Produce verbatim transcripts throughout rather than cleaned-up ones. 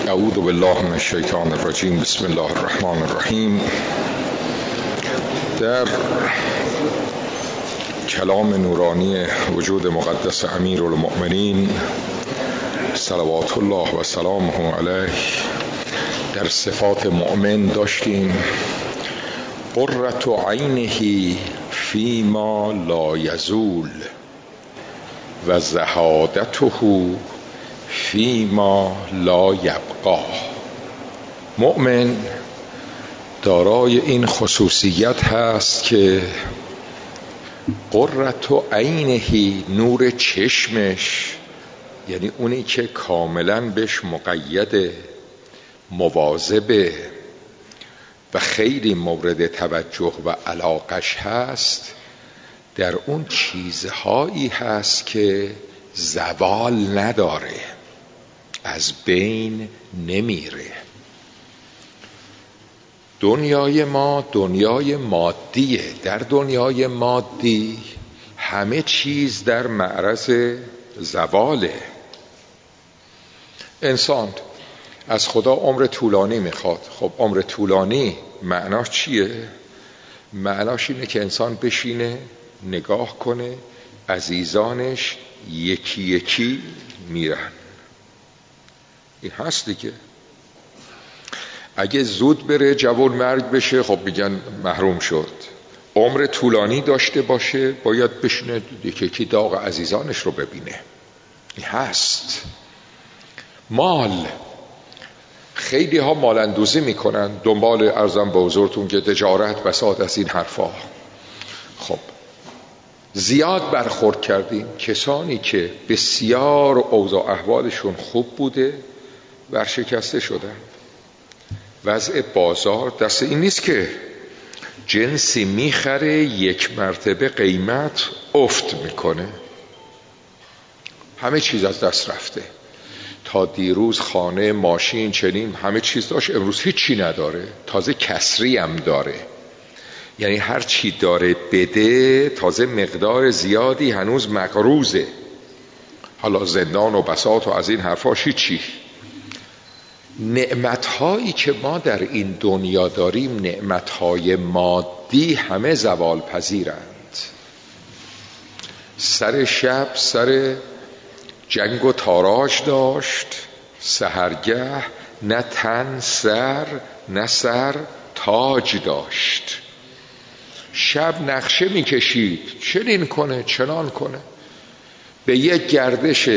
اعوذ بالله من الشیطان الرجیم. بسم الله الرحمن الرحیم. در کلام نورانی وجود مقدس امیر المؤمنین صلوات الله و سلامه علیه در صفات مؤمن داشتیم قرة عینه فیما لا یزول و زهادته فیما لا یبقا. مؤمن دارای این خصوصیت هست که قرة عینه، نور چشمش، یعنی اونی که کاملا بهش مقید، مواظب و خیلی مورد توجه و علاقش هست، در اون چیزهایی هست که زوال نداره، از بین نمیره. دنیای ما دنیای مادیه. در دنیای مادی همه چیز در معرض زواله. انسان از خدا عمر طولانی میخواد. خب عمر طولانی معناش چیه؟ معناش اینه که انسان بشینه نگاه کنه عزیزانش یکی یکی میرن. این هست دیگه. اگه زود بره جوان مرگ بشه، خب میگن محروم شد. عمر طولانی داشته باشه باید بشینه یکی یکی داغ عزیزانش رو ببینه. این هست. مال، خیلی ها مال اندوزی میکنن، دنبال ارزم به حضورتون که تجارت بساط از این حرفا. خب زیاد برخورد کردیم کسانی که بسیار اوضاع احوالشون خوب بوده ورشکسته شدن. وضع بازار دست این نیست که جنسی میخره یک مرتبه قیمت افت میکنه. همه چیز از دست رفته. تا دیروز خانه، ماشین، چنین همه چیز داشت، امروز هیچی نداره، تازه کسری هم داره. یعنی هر چی داره بده تازه مقدار زیادی هنوز مقروضه. حالا زندان و بساط و از این حرفاش هیچی. نعمتهایی که ما در این دنیا داریم، نعمتهای مادی، همه زوال پذیرند. سر شب سر جنگ و تاراج داشت، سحرگه نه تن سر نه سر تاج داشت. شب نقشه میکشید چنین کنه چنان کنه. به یک گردش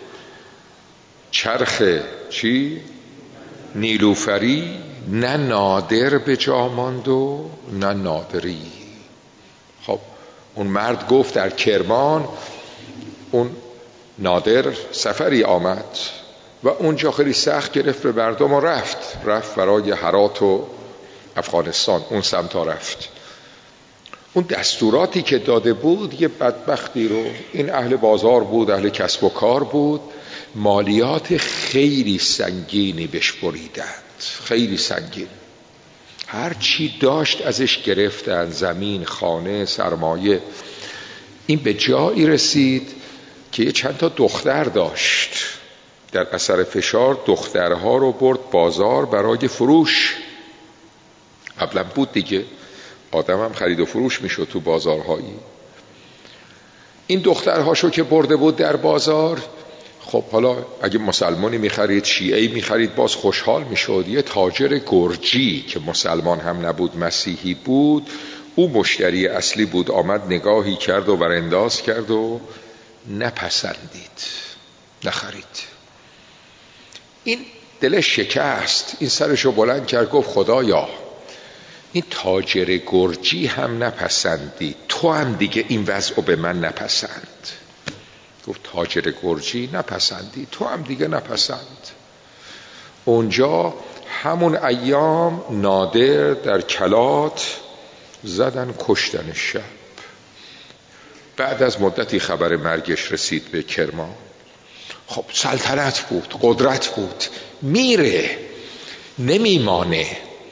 چرخ چی؟ نیلوفری نه نادر به جا ماند و نه نادری. خب اون مرد گفت در کرمان اون نادر سفری آمد و اونجا خیلی سخت گرفت به مردم و رفت رفت برای هرات و افغانستان، اون سمتا رفت. اون دستوراتی که داده بود یه بدبختی رو، این اهل بازار بود، اهل کسب و کار بود، مالیات خیلی سنگینی بهش بریدند، خیلی سنگین. هر چی داشت ازش گرفتن، زمین، خانه، سرمایه. این به جایی رسید که یه چند تا دختر داشت. در اثر فشار دخترها رو برد بازار برای فروش. قبلا بود دیگه، آدم هم خرید و فروش میشد تو بازارهایی. این دخترهاشو که برده بود در بازار، خب حالا اگه مسلمانی میخرید، شیعه‌ای میخرید، باز خوشحال میشد. یه تاجر گرجی که مسلمان هم نبود، مسیحی بود، او مشتری اصلی بود. آمد نگاهی کرد و برانداز کرد و نپسندید، نخرید. این دلش شکست، این سرشو بلند کرد گفت خدایا این تاجر گرجی هم نپسندی، تو هم دیگه این وضعو به من نپسند. گفت تاجر گرجی نپسندی، تو هم دیگه نپسند. اونجا همون ایام نادر در کلات زدن کشتن شب. بعد از مدتی خبر مرگش رسید به کرمان. خب سلطنت بود، قدرت بود، میره نمیمانه.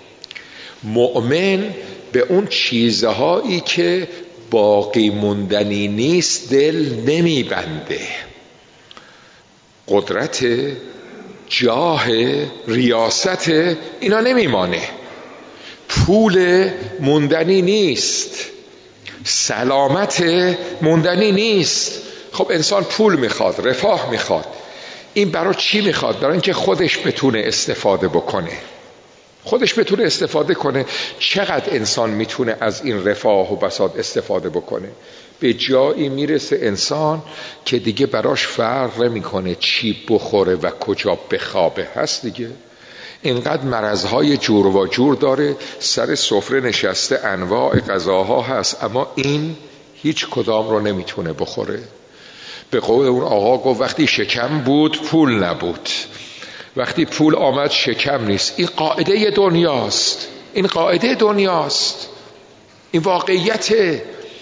مؤمن به اون چیزهایی که باقی موندنی نیست دل نمیبنده. قدرت جاه، ریاست اینا نمیمانه. پول موندنی نیست، سلامت موندنی نیست. خب انسان پول میخواد، رفاه میخواد. این برای چی میخواد؟ برای اینکه خودش بتونه استفاده بکنه، خودش بتونه استفاده کنه. چقدر انسان میتونه از این رفاه و بساط استفاده بکنه؟ به جایی میرسه انسان که دیگه براش فرق نمیکنه چی بخوره و کجا بخوابه. هست دیگه اینقدر مرضهای جور و جور داره، سر سفره نشسته انواع غذاها هست، اما این هیچ کدام رو نمیتونه بخوره. به قول اون آقا گفت وقتی شکم بود پول نبود، وقتی پول آمد شکم نیست. این قاعده دنیاست، این قاعده دنیاست، این واقعیت.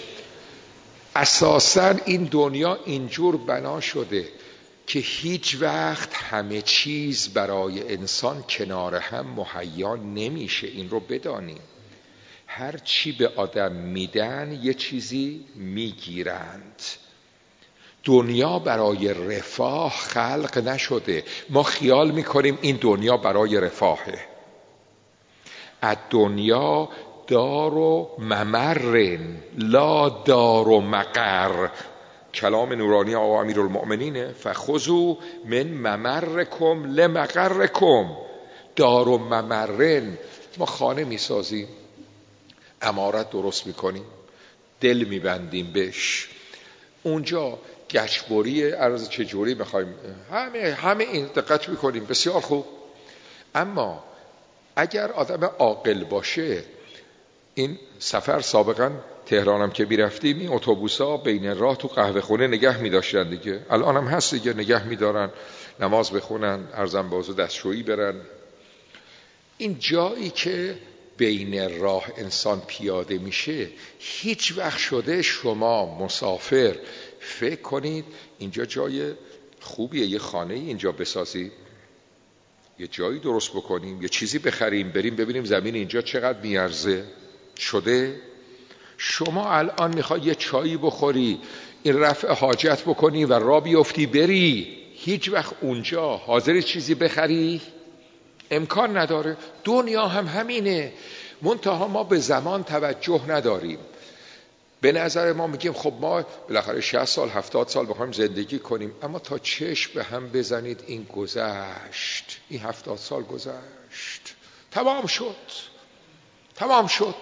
اساساً این دنیا اینجور بنا شده که هیچ وقت همه چیز برای انسان کنار هم مهیا نمیشه. این رو بدانیم. هر چی به آدم میدن یه چیزی میگیرند. دنیا برای رفاه خلق نشده. ما خیال میکنیم این دنیا برای رفاهه. از دنیا دار و ممرن لا دار و مقر. کلام نورانی آقا امیرالمؤمنینه. فخذوا من ممرکم لمقرکم. دار و ممرن. ما خانه میسازیم، عمارت درست میکنیم، دل میبندیم بهش، اونجا گچبری عرض چجوری میخوایم، همه همه این دقت میکنیم، بسیار خوب. اما اگر آدم عاقل باشه، این سفر سابقا تهرانم که میرفتیم این اتوبوسا بین راه تو قهوه خونه نگه میداشتن دیگه، الان هم هست دیگه، نگه میدارن، نماز بخونن، ارزم بازو دستشویی برن. این جایی که بین راه انسان پیاده میشه، هیچ وقت شده شما مسافر فکر کنید اینجا جای خوبیه، یه خانه اینجا بسازید، یه جایی درست بکنیم، یه چیزی بخریم، بریم ببینیم زمین اینجا چقدر میارزه؟ شده؟ شما الان میخوای یه چایی بخوری، این رفع حاجت بکنی و را بیفتی بری، هیچ وقت اونجا حاضری چیزی بخری؟ امکان نداره. دنیا هم همینه، منتها ما به زمان توجه نداریم. به نظر ما میگیم خب ما بالاخره شصت سال هفتاد سال بخوایم زندگی کنیم، اما تا چشم به هم بزنید این گذشت، این هفتاد سال گذشت، تمام شد، تمام شد.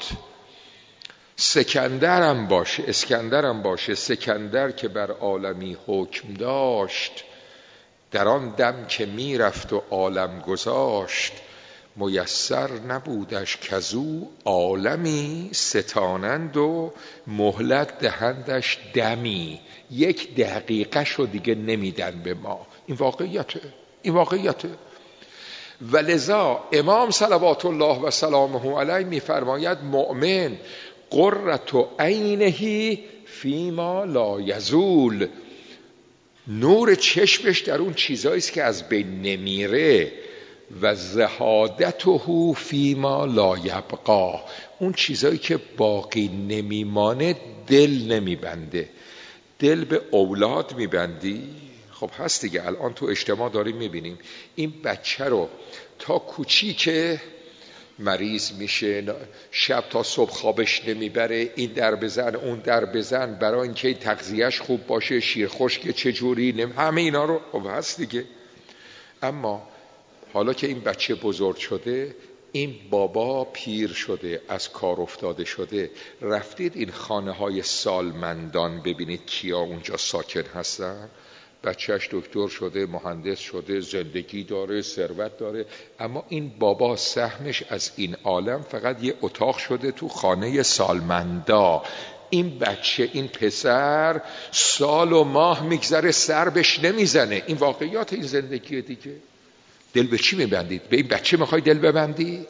سکندرم باشه، اسکندرم باشه، سکندر که بر عالمی حکم داشت، در آن دم که میرفت و عالم گذاشت، میسر نبودش کزو عالمی ستانند و مهلت دهندش دمی. یک دقیقه شو دیگه نمیدن به ما. این واقعیته، این واقعیته. ولذا امام صلوات الله و سلامه علیه میفرماید مؤمن قرة عینه فیما لا یزول. نور چشمش در اون چیزایی است که از بین نمیره. و زهادته فیما لا یبقا. اون چیزایی که باقی نمیمانه دل نمیبنده. دل به اولاد میبندی؟ خب هست دیگه، الان تو اجتماع داریم میبینیم این بچه رو تا کوچیکه مریض میشه، شب تا صبح خوابش نمیبره، این در بزن اون در بزن برای اینکه تغذیهش خوب باشه، شیر خشک چجوری، نم... همه اینا رو خب هست دیگه. اما حالا که این بچه بزرگ شده، این بابا پیر شده، از کار افتاده شده، رفتید این خانه های سالمندان ببینید کیا اونجا ساکن هستن؟ بچهش دکتر شده، مهندس شده، زندگی داره، ثروت داره، اما این بابا سهمش از این عالم فقط یه اتاق شده تو خانه سالمندا. این بچه، این پسر سال و ماه میگذره سر بهش نمیزنه. این واقعیات این زندگی دیگه. دل به چی میبندید؟ به این بچه میخوای دل ببندی؟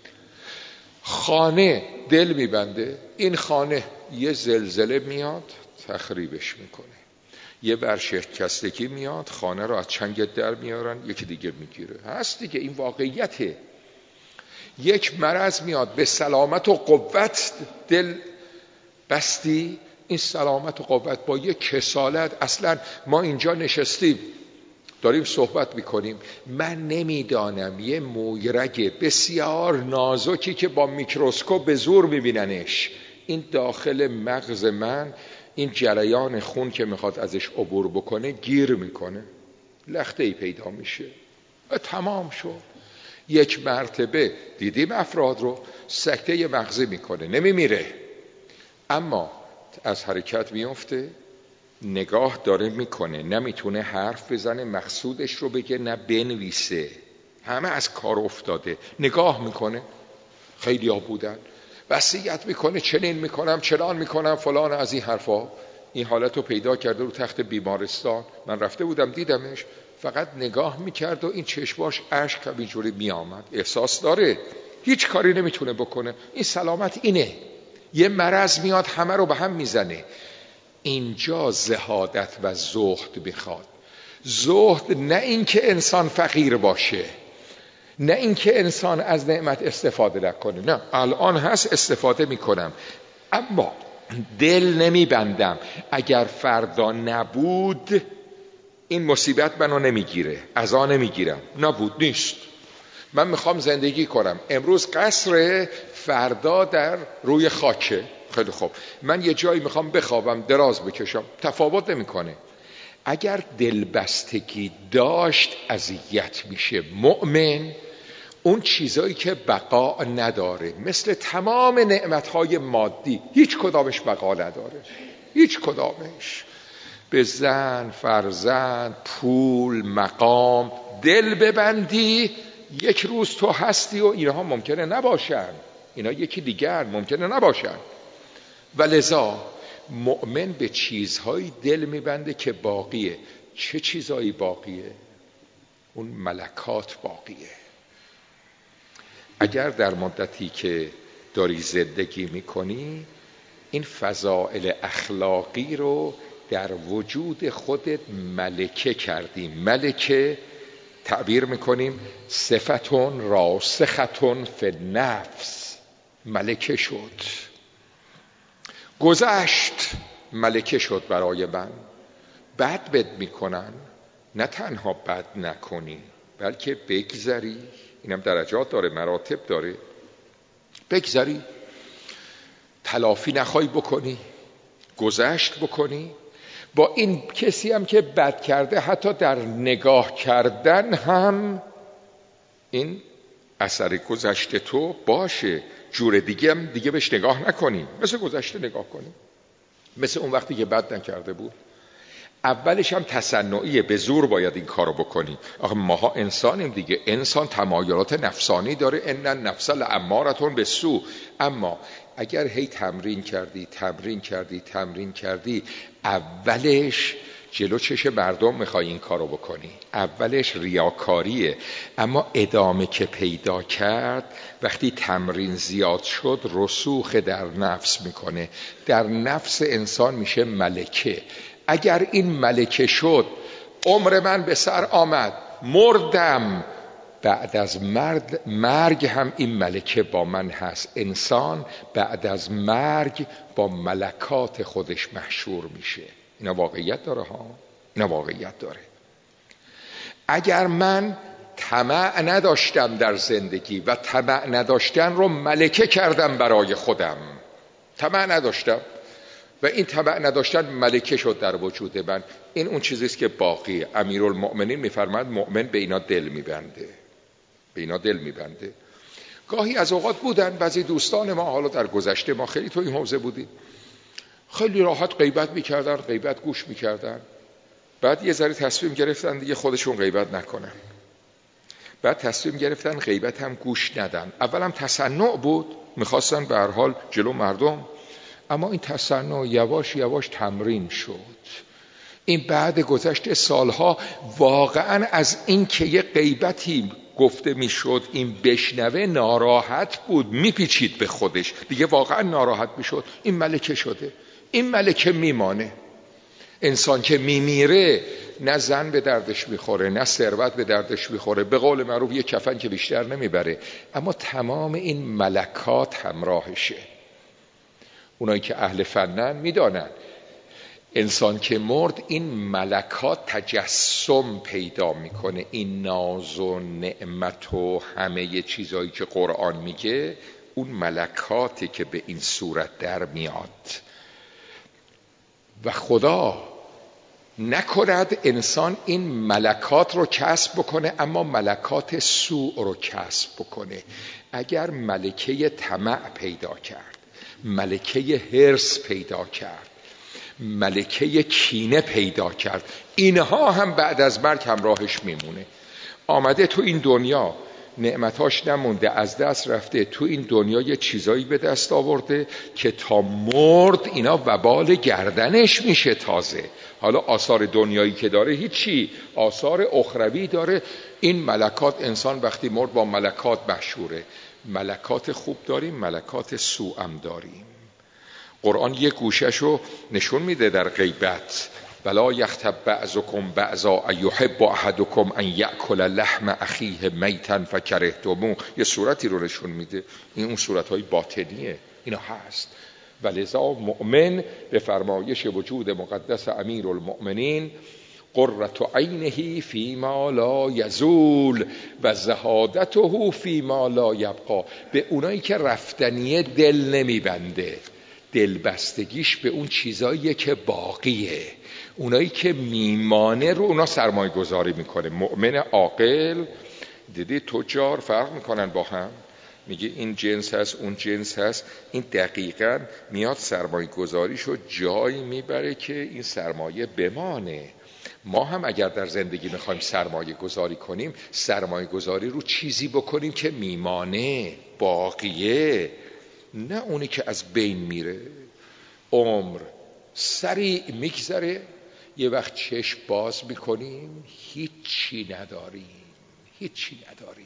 خانه دل میبنده. این خانه یه زلزله میاد تخریبش میکنه، یه ورشکستگی میاد خانه رو از چنگ در میارن یکی دیگه میگیره. هست دیگه، این واقعیته. یک مرض میاد، به سلامت و قوت دل بستی، این سلامت و قوت با یک کسالت. اصلا ما اینجا نشستیم داریم صحبت میکنیم، من نمیدانم یه مویرگ بسیار نازکی که با میکروسکوپ به زور میبیننش، این داخل مغز من این جریان خون که میخواد ازش عبور بکنه گیر میکنه، لخته ای پیدا میشه، تمام شد. یک مرتبه دیدیم افراد رو سکته مغزی میکنه، نمیمیره، اما از حرکت میفته، نگاه داره میکنه، نمیتونه حرف بزنه، مقصودش رو بگه، نه بنویسه، همه از کار افتاده، نگاه میکنه. خیلی ها بودن وصیت میکنه، چنین میکنم چنان میکنم فلان، از این حرفا. این حالت رو پیدا کرده رو تخت بیمارستان، من رفته بودم دیدمش، فقط نگاه میکرد و این چشماش اشک همینجوری میآمد. احساس داره هیچ کاری نمیتونه بکنه. این سلامت اینه، یه مرض میاد همه رو به هم میزنه. اینجا زهادت و زهد میخواد. زهد نه اینکه انسان فقیر باشه، نه اینکه انسان از نعمت استفاده نکنه، نه، الان هست استفاده میکنم، اما دل نمیبندم. اگر فردا نبود این مصیبت منو نمیگیره، از آن نمیگیرم، نبود نیست. من میخوام زندگی کنم، امروز قصر، فردا در روی خاکه. خیلی خوب، من یه جایی میخوام بخوابم، دراز بکشم، تفاوت نمیکنه. اگر دلبستگی داشت اذیت میشه. مؤمن اون چیزایی که بقا نداره، مثل تمام نعمتهای مادی، هیچ کدامش بقا نداره، هیچ کدامش. به زن، فرزند، پول، مقام دل ببندی، یک روز تو هستی و اینها ممکنه نباشن، اینا یکی دیگر ممکنه نباشن. و لذا مؤمن به چیزهایی دل میبنده که باقیه. چه چیزهایی باقیه؟ اون ملکات باقیه. اگر در مدتی که داری زندگی میکنی این فضائل اخلاقی رو در وجود خودت ملکه کردی، ملکه تعبیر میکنیم صفتون راسختون فی النفس، ملکه شد، گذشت، ملکه شد برای من. بد بد میکنن، نه تنها بد نکنی بلکه بگذری، اینم درجات داره، مراتب داره، بگذری، تلافی نخوای بکنی، گذشت بکنی. با این کسی هم که بد کرده حتی در نگاه کردن هم این اثر گذشته تو باشه، جور دیگه هم دیگه بهش نگاه نکنی، مثل گذشته نگاه کنی، مثل اون وقتی که بد نکرده بود. اولش هم تصنعیه، به زور باید این کارو بکنی. آخه ماها انسانیم دیگه، انسان تمایلات نفسانی داره، ان النفس لاماره بالسوء. اما اگر هی تمرین کردی تمرین کردی تمرین کردی، اولش جلو چش مردم میخوای این کارو بکنی، اولش ریاکاریه، اما ادامه که پیدا کرد، وقتی تمرین زیاد شد رسوخ در نفس میکنه، در نفس انسان میشه ملکه. اگر این ملکه شد، عمر من به سر آمد، مردم، بعد از مرد مرگ هم این ملکه با من هست. انسان بعد از مرگ با ملکات خودش محشور میشه. اینا واقعیت داره ها، اینا واقعیت داره. اگر من طمع نداشتم در زندگی و طمع نداشتن رو ملکه کردم برای خودم، طمع نداشتم و این طمع نداشتن ملکه شد در وجود من، این اون چیزیست که باقیه. امیرالمؤمنین میفرماید مؤمن به اینا دل میبنده، به اینا دل میبنده. گاهی از اوقات بودن بعضی دوستان ما، حالا در گذشته ما خیلی تو این حوزه بودیم، خیلی راحت غیبت میکردن، غیبت گوش میکردن، بعد یه ذره تصمیم گرفتن دیگه خودشون غیبت نکنن، بعد تصمیم گرفتن غیبت هم گوش ندن. اول هم تصنع بود، میخواستن به هر حال جلو مردم، اما این تصنع یواش یواش تمرین شد. این بعد گذشت سالها واقعا از این که یه غیبتی گفته میشد این بشنوه ناراحت بود، میپیچید به خودش، دیگه واقعا ناراحت میشد. این ملکه شده، این ملکه میمانه. انسان که میمیره نه زن به دردش میخوره، نه ثروت به دردش میخوره، به قول معروف یه کفن که بیشتر نمیبره، اما تمام این ملکات همراهشه. اونایی که اهل فنن میدانن انسان که مرد این ملکات تجسم پیدا میکنه. این ناز و نعمت و همه چیزایی که قرآن میگه اون ملکاتی که به این صورت در میاد. و خدا نکند انسان این ملکات رو کسب بکنه اما ملکات سوء رو کسب بکنه. اگر ملکه طمع پیدا کرد، ملکه حرص پیدا کرد، ملکه کینه پیدا کرد، اینها هم بعد از مرگ همراهش میمونه. آمده تو این دنیا نعمتاش نمونده، از دست رفته، تو این دنیا یه چیزایی به دست آورده که تا مرد اینا وبال گردنش میشه. تازه حالا آثار دنیایی که داره هیچی، آثار اخروی داره. این ملکات، انسان وقتی مرد با ملکات مشهوره. ملکات خوب داریم، ملکات سوء هم داریم. قرآن یک گوششو نشون میده در غیبت: ولا یغتب بعضکم بعضا ایحب احدکم ان یأکل لحم اخیه میتا فکرهتموه. یه صورتی رو نشون میده. این اون صورتهای باطنیه، اینا هست. ولذا مؤمن به فرمایش وجود مقدس امیر المؤمنین قرة عینه فیما لا یزول و زهادته فیما لا یبقا، به اونایی که رفتنیه دل نمیبنده، دلبستگیش به اون چیزایی که باقیه. اونایی که میمانه رو اونا سرمایه گذاری میکنه. مؤمن عاقل، دیدی تجار فرق میکنن با هم، میگه این جنس هست اون جنس هست، این دقیقاً میاد سرمایه گذاریشو جایی میبره که این سرمایه بمانه. ما هم اگر در زندگی میخوایم سرمایه گذاری کنیم، سرمایه گذاری رو چیزی بکنیم که میمانه، باقیه، نه اونی که از بین میره. عمر سریع میگذره، یه وقت چشم باز میکنیم هیچی نداریم، هیچی نداریم.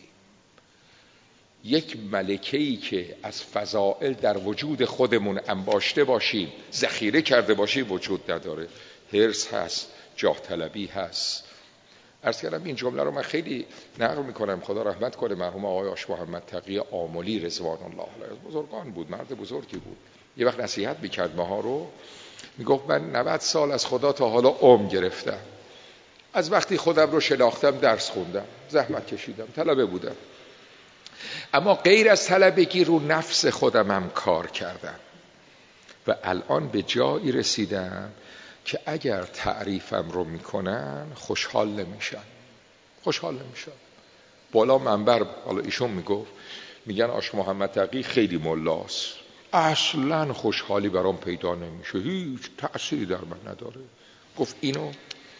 یک ملکه‌ای که از فضائل در وجود خودمون انباشته باشیم، ذخیره کرده باشیم، وجود نداره. حرص هست، جاه طلبی هست. عرض کردم این جمله رو من خیلی نقل میکنم، خدا رحمت کنه مرحوم آقای آش محمد تقی آملی رضوان الله علیه، بزرگان بود، مرد بزرگی بود. یه وقت نصیحت میکرد ماها رو، میگفت من نود سال از خدا تا حالا عمر گرفتم. از وقتی خودم رو شناختم درس خوندم، زحمت کشیدم، طلبه بودم، اما غیر از طلبگی رو نفس خودم هم کار کردم و الان به جایی رسیدم که اگر تعریفم رو میکنن خوشحال نمیشن، خوشحال نمیشن. بالا منبر، حالا ایشون میگفت، میگن آش محمد تقی خیلی ملاست، اصلا خوشحالی برام پیدا نمیشه، هیچ تأثیری در من نداره. گفت اینو،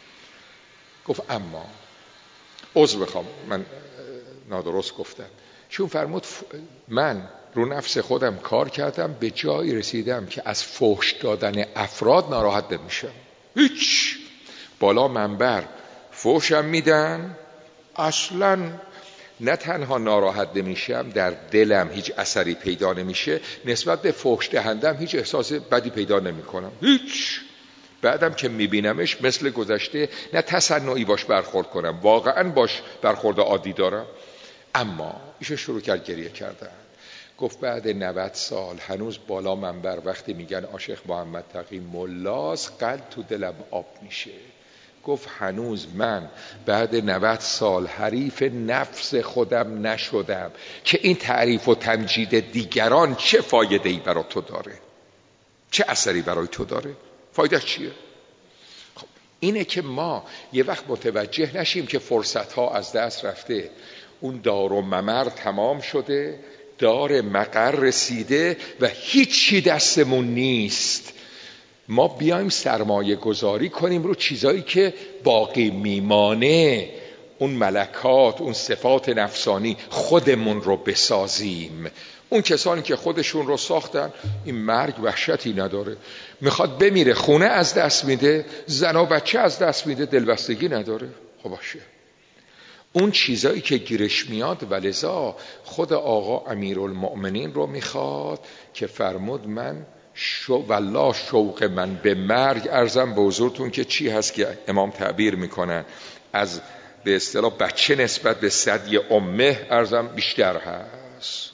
گفت اما عذر بخوام من نادرست گفتم، چون فرمود من رو نفس خودم کار کردم، به جایی رسیدم که از فحش دادن افراد ناراحت نمیشم. هیچ، بالا منبر فحشم میدن، اصلا نه تنها ناراحت نمیشم، در دلم هیچ اثری پیدا نمیشه، نسبت به فحش دهندم هیچ احساس بدی پیدا نمیکنم، هیچ. بعدم که میبینمش مثل گذشته نه تصنعی باش برخورد کنم، واقعا باش برخورد عادی دارم. اما ایشون شروع کرد گریه کردن. گفت بعد نود سال هنوز بالا منبر وقتی میگن آشیخ محمد تقی ملاس، قلب تو دلم آب میشه. گفت هنوز من بعد نود سال حریف نفس خودم نشدم که این تعریف و تمجید دیگران چه فایده‌ای برای تو داره، چه اثری برای تو داره، فایدهش چیه؟ خب اینه که ما یه وقت متوجه نشیم که فرصتها از دست رفته، اون دار و ممر تمام شده، دار مقر رسیده و هیچی دستمون نیست. ما بیایم سرمایه گذاری کنیم رو چیزایی که باقی میمانه، اون ملکات، اون صفات نفسانی، خودمون رو بسازیم. اون کسانی که خودشون رو ساختن، این مرگ وحشتی نداره، میخواد بمیره، خونه از دست میده، زن و بچه از دست میده، دلبستگی نداره. خب باشه، اون چیزایی که گیرش میاد. ولذا خود آقا امیرالمؤمنین رو میخواد که فرمود من شو والله شوق من به مرگ، عرضم به حضورتون که چی هست که امام تعبیر میکنن از به اصطلاح بچه نسبت به ثدی امه، عرضم بیشتر هست.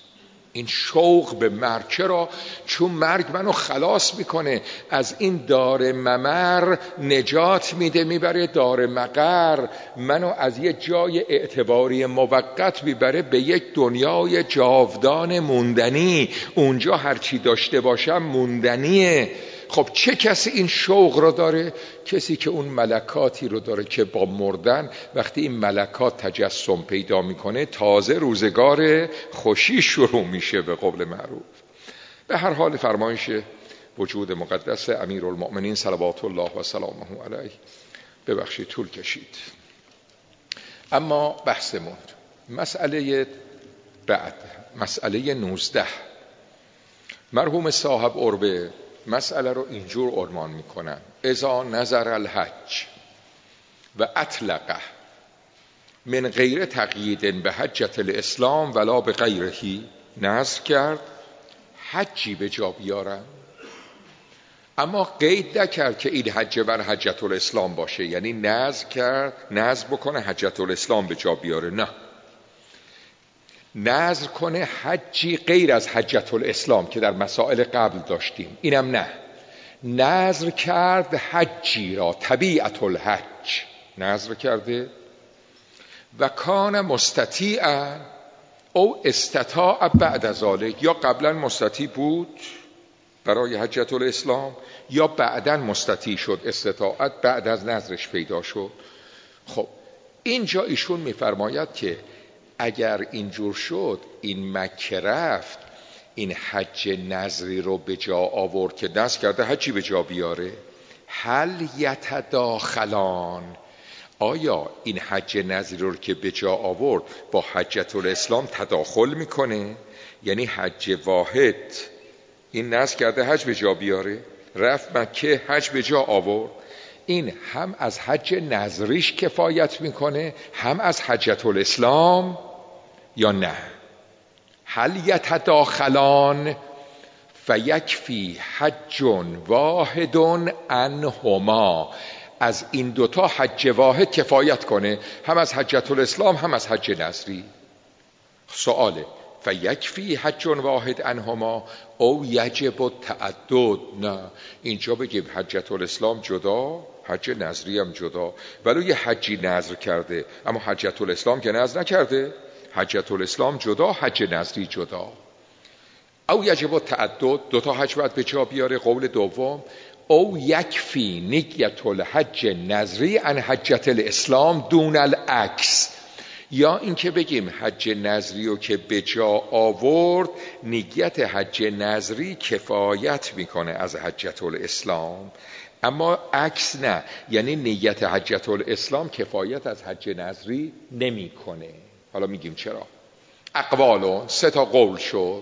این شوق به مرگ. چرا؟ چون مرگ منو خلاص میکنه از این دار ممر، نجات میده میبره دار مقر، منو از یه جای اعتباری موقت میبره به یک دنیای جاودان موندنی. اونجا هرچی داشته باشم موندنیه. خب چه کسی این شوق رو داره؟ کسی که اون ملکاتی رو داره که با مردن وقتی این ملکات تجسم پیدا میکنه تازه روزگار خوشی شروع میشه به قول معروف. به هر حال فرمایش وجود مقدس امیرالمؤمنین صلوات الله و سلامه علیه، ببخشید طول کشید. اما بحثمون مسئله بعد، مسئله نوزده، مرحوم صاحب عربه مسئله رو اینجور عنوان میکنن: اذا نظر الحج و اطلقه من غیر تقیید به حجت الاسلام ولا به غیرهی، نظر کرد حجی به جا بیارن اما قید نکرد که این حج بر حجت الاسلام باشه، یعنی نظر کرد نظر بکنه حجت الاسلام به جا بیاره، نه، نظر کنه حجی غیر از حجت الاسلام که در مسائل قبل داشتیم، اینم نه، نظر کرد حجی را طبیعت الحج نظر کرده و کان مستطیعا او استطاع بعد از ذلک، یا قبلا مستطیع بود برای حجت الاسلام یا بعدا مستطیع شد، استطاعت بعد از نظرش پیدا شد. خب اینجا ایشون میفرماید که اگر اینجور شد این مکه رفت این حج نظری رو به جا آورد که نظر کرده حجی به جا بیاره، هل یتداخلان، آیا این حج نظری رو که به جا آورد با حجت الاسلام تداخل میکنه؟ یعنی حج واحد این نظر کرده حج به جا بیاره، رفت مکه حج به جا آورد، این هم از حج نظریش کفایت میکنه هم از حجت الاسلام یا نه؟ هل یتداخلان فیکفی حج واحد عنهما، از این دوتا حج واحد کفایت کنه، هم از حجت الاسلام هم از حج نظری. سواله فیکفی حج واحد عنهما او یجب التعدد، نه، اینجا بگیم حجت الاسلام جدا حج نظری هم جدا، ولو یه حجی نظر کرده اما حجت الاسلام که نظر نکرده، حجت الاسلام جدا حج نظری جدا. او یجب التعدد، دوتا حج باید به جا بیاره. قول دوم او یکفی نیت الحج نظری عن حجت الاسلام دون العکس، یا اینکه بگیم حج نظری رو که به جا آورد نیت حج نظری کفایت میکنه از حجت الاسلام، اما عکس نه، یعنی نیت حجت الاسلام کفایت از حج نظری نمیکنه. حالا میگیم چرا. اقوالون، سه تا قول شد.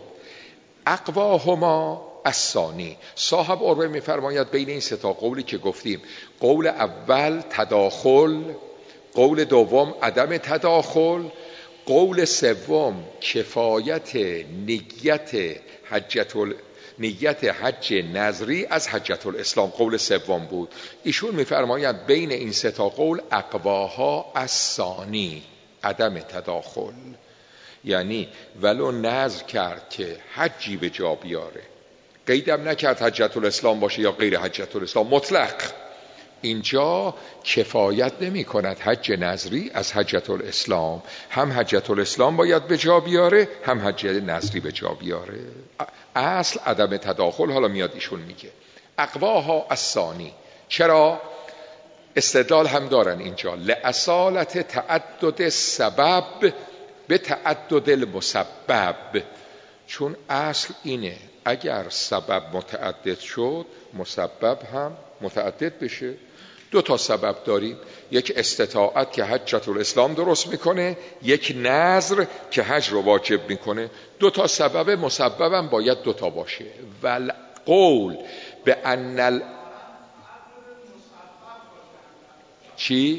اقواهما الثانی، صاحب عربه میفرماید بین این سه تا قولی که گفتیم، قول اول تداخل، قول دوم عدم تداخل، قول سوم کفایت نیت حجت ال... نیت حج نظری از حجت الاسلام، قول سوم بود. ایشون میفرماید بین این سه تا قول اقواها الثانی، عدم تداخل، یعنی ولو نظر کرد که حجی به جا بیاره، قیدم نکرد حجت الاسلام باشه یا غیر حجت الاسلام، مطلق، اینجا کفایت نمی کند حج نظری از حجت الاسلام، هم حجت الاسلام باید به جا بیاره هم حج نظری به جا بیاره. اصل عدم تداخل. حالا میاد ایشون میگه اقواها الثانی، چرا؟ استدلال هم دارن اینجا، لاصالت تعدد سبب به تعدد المسبب، چون اصل اینه اگر سبب متعدد شد مسبب هم متعدد بشه. دو تا سبب داریم، یک استطاعت که حجت الاسلام درست میکنه، یک نظر که حج رو واجب میکنه، دو تا سبب مسببم باید دو تا باشه. والقول به ان ال... چی؟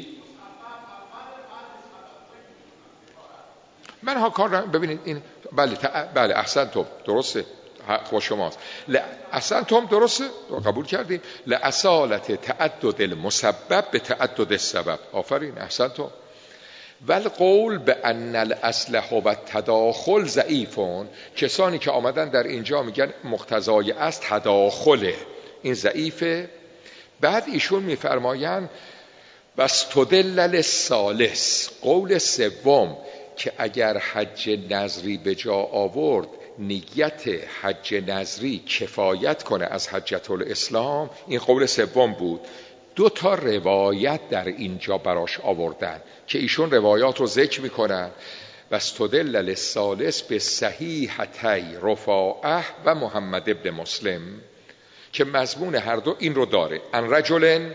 من ها کار ببینید این بله تع... بله احسنتم، درسته، حق با شماست، ل... احسنتم، درسته، قبول کردیم. لاصالت تعدد المسبب به تعدد السبب، آفرین، احسنتم. والقول به ان الاصل هو التداخل ضعیفون، کسانی که آمدن در اینجا میگن مقتضای اصل تداخله، این ضعیفه. بعد ایشون میفرمایند واستدل للثالث، قول سوم که اگر حج نظری به جا آورد نیت حج نظری کفایت کنه از حجة الاسلام، این قول سوم بود. دو تا روایت در اینجا براش آوردن که ایشون روایات رو ذکر میکنن. واستدل للثالث به صحیحتی رفاعه و محمد ابن مسلم، که مضمون هر دو این رو داره. ان رجل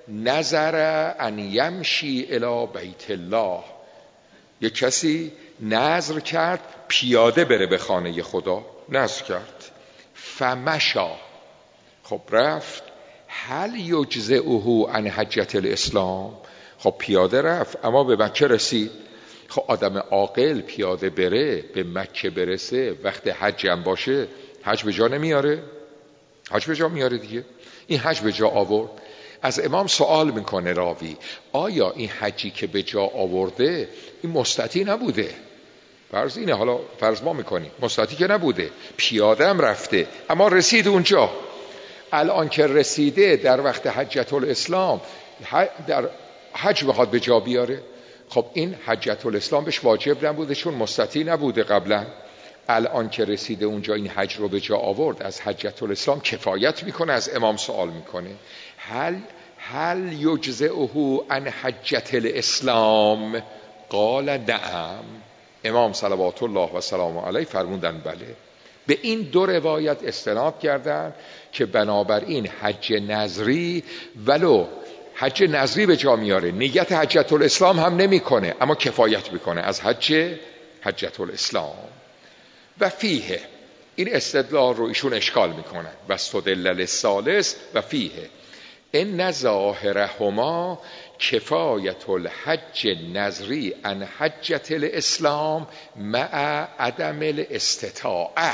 نظر ان یمشی الی بیت الله، یک کسی نظر کرد پیاده بره به خانه خدا، نظر کرد. فمشا، خب رفت. هل یجزئه عن حجة الاسلام، خب پیاده رفت اما به مکه رسید. خب آدم عاقل پیاده بره به مکه برسه وقت حج هم باشه، حج به جا نمیاره؟ حج به جا میاره دیگه. این حج به جا آورد. از امام سوال میکنه راوی، آیا این حجی که به جا آورده این مستطیع نبوده؟ فرض اینه، حالا فرض ما میکنیم مستطیع که نبوده، پیاده هم رفته اما رسید اونجا. الان که رسیده در وقت حجة الاسلام در حج بخواد به جا بیاره، خب این حجة الاسلام بهش واجب نبوده چون مستطیع نبوده قبلا. الان که رسیده اونجا این حج رو به جا آورد، از حجة الاسلام کفایت میکنه؟ از امام سوال میکنه هل هل یجزئه عن حجة الاسلام؟ قال نعم. امام صلوات الله و سلام علیه فرمودن بله. به این دو روایت استناد کردن که بنابراین حج نظری ولو حج نظری به جا میاره، نیت حجة الاسلام هم نمیکنه اما کفایت میکنه از حج حجة الاسلام. و فیه، این استدلال رو ایشون اشکال میکنن. و استدل للثالث و فیه ان ظاهرهما کفایت الحج نظری عن حجة الاسلام مع عدم الاستطاعه.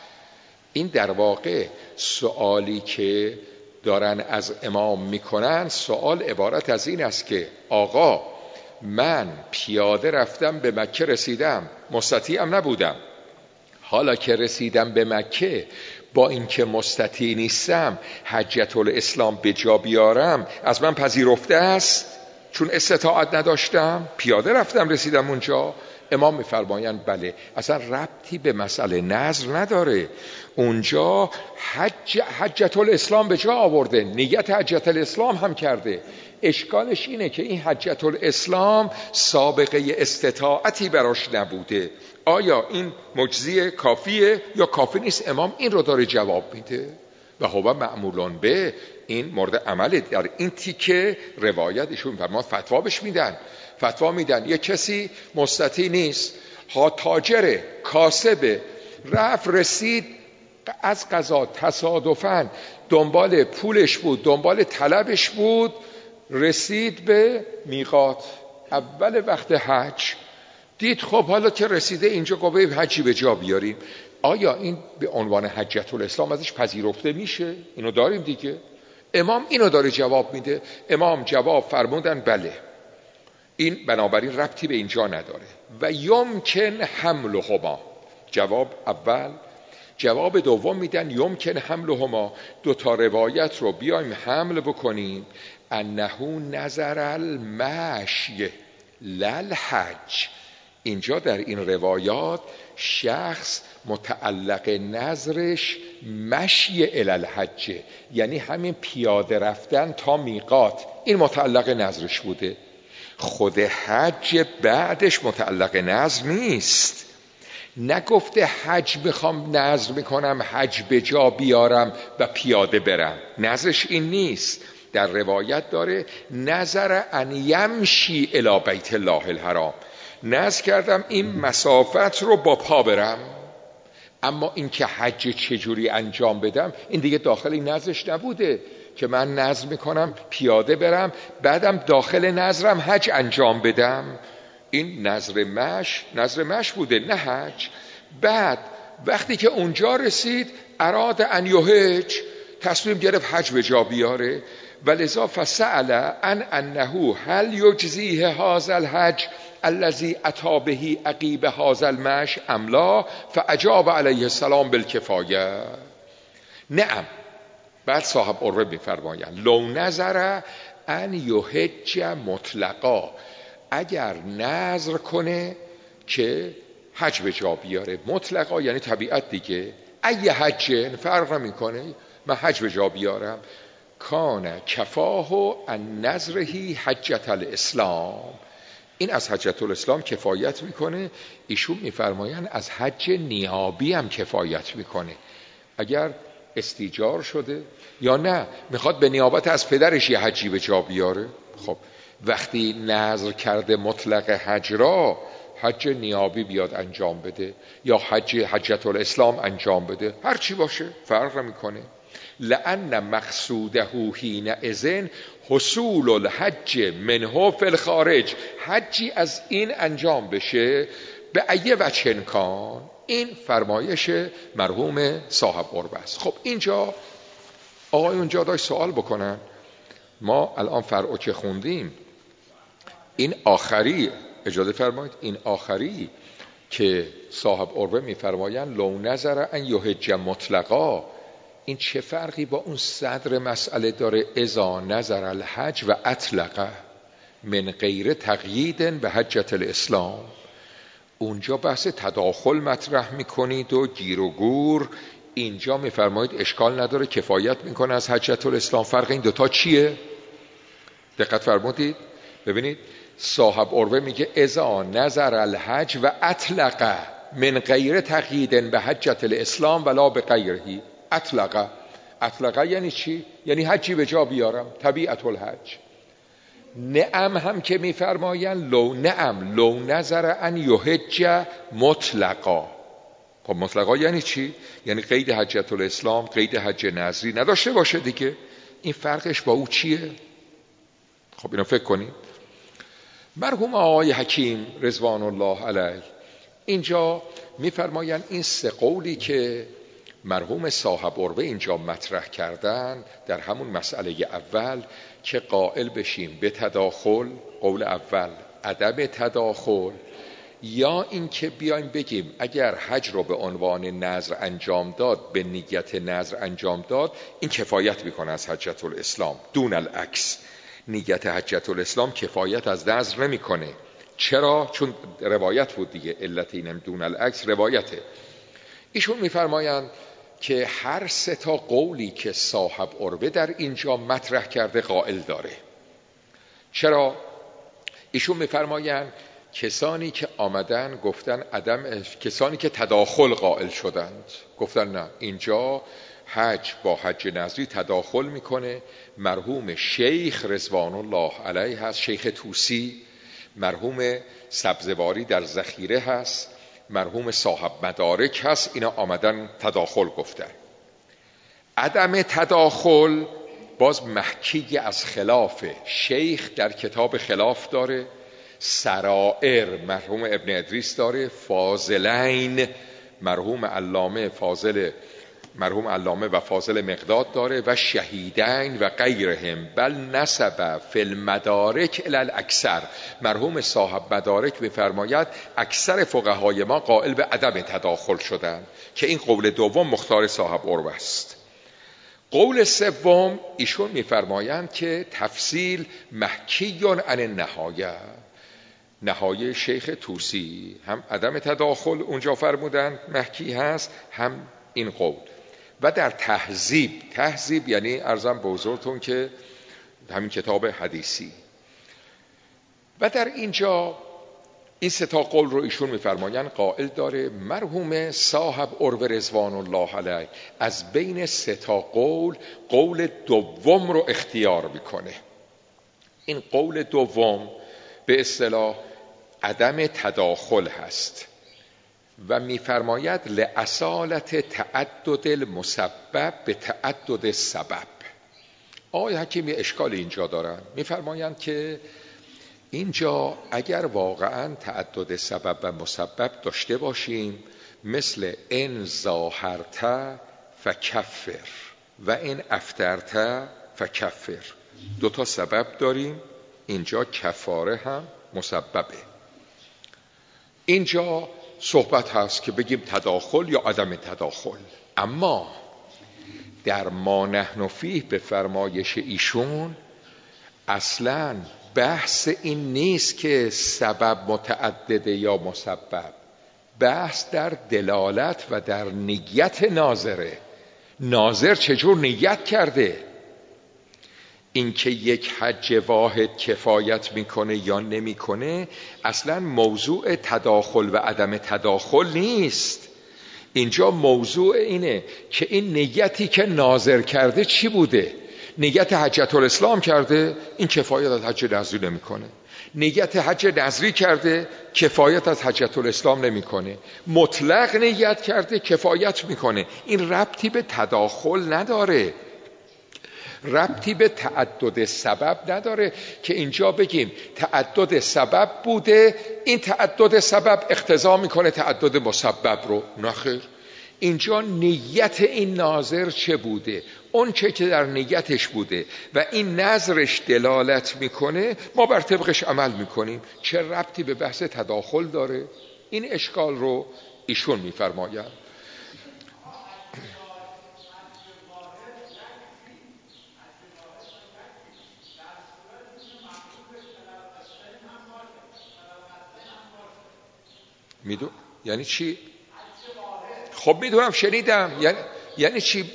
این در واقع سوالی که دارن از امام میکنن، سوال عبارت از این است که آقا من پیاده رفتم به مکه رسیدم، مستطیعم نبودم، حالا که رسیدم به مکه با اینکه مستطیع نیستم حجة الاسلام به جا بیارم از من پذیرفته است چون استطاعت نداشتم، پیاده رفتم رسیدم اونجا. امام میفرمایند بله، اصلا ربطی به مسئله نظر نداره. اونجا حج حجة الاسلام به جا آورده، نیت حجة الاسلام هم کرده. اشکالش اینه که این حجة الاسلام سابقه استطاعتی براش نبوده. آیا این مجزی کافیه یا کافی نیست؟ امام این رو داره جواب میده. و هو معمولان به، این مورد عمله. در این تیکه روایتشون فرمان فتوا بش میدن، فتوا میدن یک کسی مستطیع نیست، ها تاجره، کاسبه، رفت رسید از قضا تصادفاً دنبال پولش بود، دنبال طلبش بود، رسید به میقات اول وقت حج، دید خب حالا که رسیده اینجا قوه حجی به جا بیاریم، آیا این به عنوان حجة الاسلام ازش پذیرفته میشه؟ اینو داریم دیگه. امام اینو داره جواب میده. امام جواب فرمودن بله، این بنابراین ربطی به اینجا نداره. و یمکن حملهما، جواب اول. جواب دوم میدن یمکن حملهما، دو تا روایت رو بیایم حمل بکنیم. انه نظر المشی للحج، اینجا در این روایات شخص متعلق نظرش مشی الی الحج، یعنی همین پیاده رفتن تا میقات، این متعلق نظرش بوده. خود حج بعدش متعلق نظر نیست. نگفته حج بخوام نظر میکنم حج به جا بیارم و پیاده برم، نظرش این نیست. در روایت داره نظر ان یمشی الی بیت الله الحرام، نظر کردم این مسافت رو با پا برم، اما این که حج چجوری انجام بدم این دیگه داخل این نظرش نبوده که من نظر میکنم پیاده برم بعدم داخل نظرم حج انجام بدم. این نظر مش نظر مش بوده نه حج. بعد وقتی که اونجا رسید اراد ان یحج، تصمیم گرفت حج به جا بیاره. ولذا فسأل عن انه هل یجزیه هذا الحج الذی اتی به عقیب هذا المش املا فاجاب علیه السلام بالکفایه. نعم. بعد صاحب عروه میفرمایند لو نظر ان یحج مطلقا، اگر نظر کنه که حج به جا بیاره، مطلقا یعنی طبیعت دیگه، ای حج فرق نمیکنه من حج به جا بیارم، کان کفاه ان نظرهی حجت الاسلام، این از حجت الاسلام کفایت میکنه. ایشون میفرمایند از حج نیابی هم کفایت میکنه، اگر استیجار شده یا نه میخواد به نیابت از پدرش یه حجی به جا بیاره. خب وقتی نظر کرده مطلق حج را، حج نیابی بیاد انجام بده یا حج حجت الاسلام انجام بده، هر چی باشه فرق نمیکنه. لأن مقصوده حینئذ حصول الحج منه فی الخارج، حجی از این انجام بشه به ای وجه کان. این فرمایش مرحوم صاحب عروه است. خب اینجا آقایون جا داشت سوال بکنن، ما الان فرعو که خوندیم، این آخری اجازه فرمایید، این آخری که صاحب عروه میفرمایند لو نظر ان یحج مطلقا، این چه فرقی با اون صدر مسئله داره؟ اذا نظر الحج و اطلقه من غیر تقیید به حجت الاسلام. اونجا بحث تداخل مطرح میکنید و گیر و گور، اینجا میفرمایید اشکال نداره کفایت میکنه از حجت الاسلام. فرق این دوتا چیه؟ دقت فرمودید؟ ببینید صاحب عروه میگه اذا نظر الحج و اطلقه من غیر تقیید به حجت الاسلام ولا به غیره. اطلقه اطلقه یعنی چی؟ یعنی حجی به جا بیارم، طبیعت الحج. نعم هم که میفرمایند لو نعم لو نظر ان یحج مطلقا. خب مطلقا یعنی چی؟ یعنی قید حجت الاسلام، قید حج نظری نداشته باشه دیگه. این فرقش با او چیه؟ خب اینو فکر کنید. مرحوم آقای حکیم رضوان الله علیه اینجا میفرمایند این سه قولی که مرحوم صاحب عروه اینجا مطرح کردن در همون مسئله اول که قائل بشیم به تداخل، قول اول عدم تداخل، یا این که بیایم بگیم اگر حج رو به عنوان نذر انجام داد، به نیت نذر انجام داد، این کفایت میکنه از حجت الاسلام. دون العکس نیت حجت الاسلام کفایت از نذر نمیکنه. چرا؟ چون روایت بود دیگه، علت اینم دون العکس روایته. ایشون میفرمایند که هر سه تا قولی که صاحب عروه در اینجا مطرح کرده قائل داره. چرا؟ ایشون میفرمایند کسانی که آمدن گفتن عدم، کسانی که تداخل قائل شدند گفتن نه اینجا حج با حج نظری تداخل میکنه. مرحوم شیخ رضوان الله علیه هست، شیخ طوسی، مرحوم سبزواری در ذخیره هست، مرحوم صاحب مدارک هست، اینا آمدن تداخل گفتن. عدم تداخل باز محکی از خلاف شیخ در کتاب خلاف داره، سرائر مرحوم ابن ادریس داره، فاضلین مرحوم علامه فاضل مرحوم علامه و فاضل مقداد داره و شهیدین و غیرهم، بل نسب فی المدارک الی الاکثر. مرحوم صاحب مدارک میفرماید اکثر فقهای ما قائل به عدم تداخل شدن، که این قول دوم مختار صاحب عروه است. قول سوم ایشون میفرمایند که تفصیل محکی عن النهایه، نهایه شیخ طوسی هم عدم تداخل اونجا فرمودن محکی هست، هم این قول. و در تهذیب، تهذیب یعنی عرضم به حضورتون که همین کتاب حدیثی، و در اینجا این سه تا قول رو ایشون میفرمایند قائل داره. مرحوم صاحب عروه رضوان الله علیه از بین سه تا قول قول دوم رو اختیار میکنه. این قول دوم به اصطلاح عدم تداخل هست و میفرماید لأصالت تعدد المسبب به تعدد سبب. آقای حکیمی اشکال اینجا دارن، میفرمایند که اینجا اگر واقعا تعدد سبب و مسبب داشته باشیم، مثل ان ظاهرت فکفر و ان افترت فکفر، دو تا سبب داریم، اینجا کفاره هم مسببه. اینجا صحبت هست که بگیم تداخل یا عدم تداخل، اما در ما نحن فیه به فرمایش ایشون اصلاً بحث این نیست که سبب متعدده یا مسبب، بحث در دلالت و در نیت ناظره. ناظر چجور نیت کرده؟ اینکه یک حج واحد کفایت میکنه یا نمیکنه اصلا موضوع تداخل و عدم تداخل نیست. اینجا موضوع اینه که این نیتی که ناظر کرده چی بوده. نیت حجت الاسلام کرده، این کفایت از حج نظری نمیکنه. نیت حج نظری کرده، کفایت از حجت الاسلام نمیکنه. مطلق نیت کرده، کفایت میکنه. این ربطی به تداخل نداره، ربطی به تعدد سبب نداره که اینجا بگیم تعدد سبب بوده، این تعدد سبب اقتضا میکنه تعدد مسبب رو. نخیر، اینجا نیت این ناظر چه بوده، اون چه که در نیتش بوده و این نظرش دلالت میکنه، ما بر طبقش عمل میکنیم. چه ربطی به بحث تداخل داره؟ این اشکال رو ایشون میفرماید. میدون یعنی چی؟ خب میدونم، شنیدم. یعنی یعنی چی؟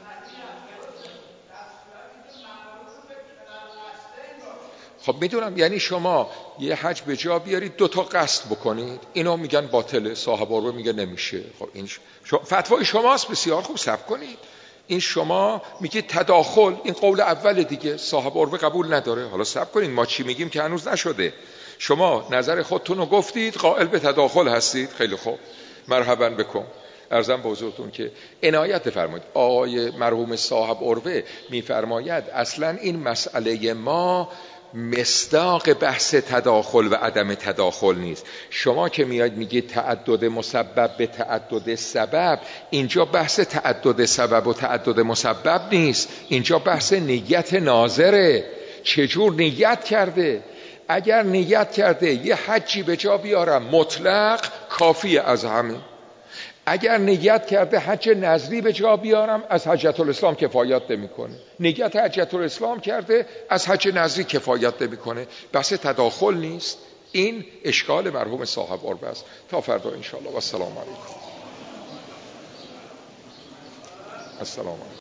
خب میدونم، یعنی شما یه حج به جا بیارید دو تا قصد بکنید، اینو میگن باطله، صاحب عربه میگه نمیشه. خب این شما فتوای شماست، بسیار خوب، صبر کنید. این شما میگید تداخل، این قول اول دیگه، صاحب عربه قبول نداره. حالا صبر کنید، ما چی میگیم که هنوز نشده. شما نظر خودتون رو گفتید، قائل به تداخل هستید، خیلی خوب، مرحبا بکن. عرضم به حضورتون که عنایت بفرمایید. آقای مرحوم صاحب عربه میفرماید اصلا این مسئله ما مصداق بحث تداخل و عدم تداخل نیست. شما که میاد میگید تعدد مسبب به تعدد سبب، اینجا بحث تعدد سبب و تعدد مسبب نیست، اینجا بحث نیت ناظره. چجور نیت کرده؟ اگر نیت کرده یه حجی به جا بیارم مطلق، کافیه از همین. اگر نیت کرده حج نظری به جا بیارم، از حجت الاسلام کفایت نمیکنه. نیت حجت الاسلام کرده، از حج نظری کفایت نمیکنه. بحث تداخل نیست. این اشکال مرحوم صاحب عربه است. تا فردا ان شاء الله و السلام علیکم. السلام علیکم.